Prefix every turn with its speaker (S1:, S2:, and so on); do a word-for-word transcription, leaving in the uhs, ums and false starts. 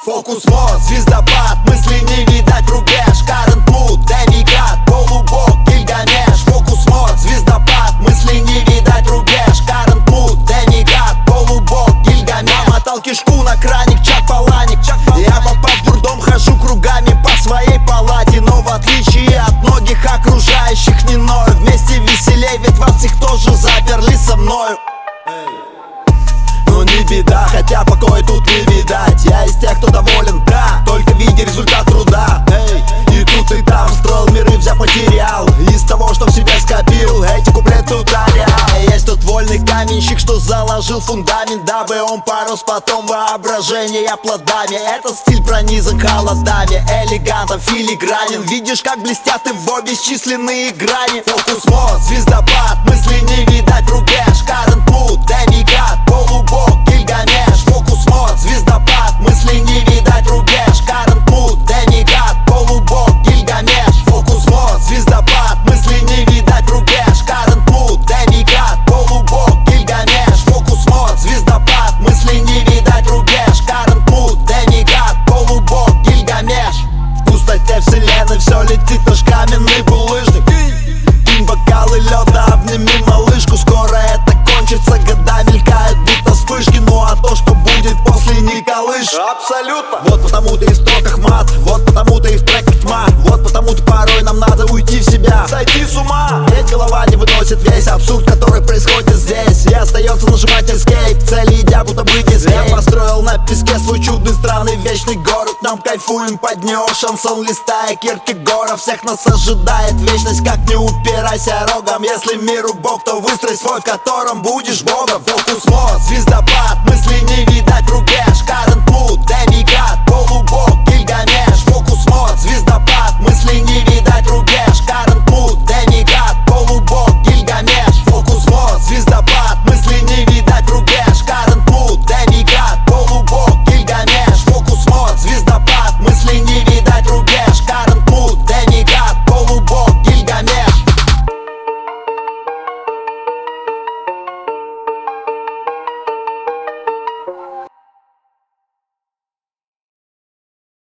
S1: Фокус, мод, звездопад, мысли не видать рубеж. Current mood, демиград, полубог, Гильгамеш. Фокус, мод, звездопад, мысли не видать рубеж. Current mood, демиград, полубог, Гильгамеш. Намотал кишку на краник, чак-паланик. Я попав в дурдом, хожу кругами по своей палате. Но в отличие от многих окружающих не ною. Вместе веселей, ведь вас всех тоже заперли со мною. Ну не беда, хотя покоя тут не видать. Я из тех, кто доволен, да, только видя результат труда. Эй, и тут и там строил миры, взял, потерял. Из того, что в себе скопил, эти куплеты ударял. Есть тот вольный каменщик, что заложил фундамент, дабы он порос потом воображение плодами. Этот стиль пронизан холодами, элегантен, филигранен. Видишь, как блестят его бесчисленные грани. Фокус, мод, звездопад, мысли не видать рубеж. Current mood, демиград, полубог, Гильгамеш. Фокус, мод, звездопад, мысли не видать рубеж. Current mood, демиград, полубог, Гильгамеш. Фокус, мод, звездопад, мысли не видать рубеж. Current mood, демиград, полубог, Гильгамеш. Фокус, мод, звездопад, мысли не видать рубеж. Current mood, демиград, полубог, Гильгамеш. В пустоте вселенной все летит, наш каменный булыжник. Кинь бокалы лёда, обними малышку. Скоро это кончится, года мелькают, будто вспышки. Ну а то, что будет после, не колышь.
S2: Абсолютно.
S1: Вот потому-то и в строках мат, вот потому-то и в треках тьма. Вот потому-то порой нам надо уйти в себя,
S2: Сойти с ума.
S1: ведь голова не выносит весь абсурд, который происходит здесь. И остается нажимать эскейп, цели идя, будто быть из Я построил на песке свой чудный, странный, вечный город. В нем кайфуем под него, шансон листая Киркегора. Всех нас ожидает вечность, как не упирайся рогом. Если миру Бог, то выстрой свой, в котором будешь Богом. Фокус, мод, звездопад,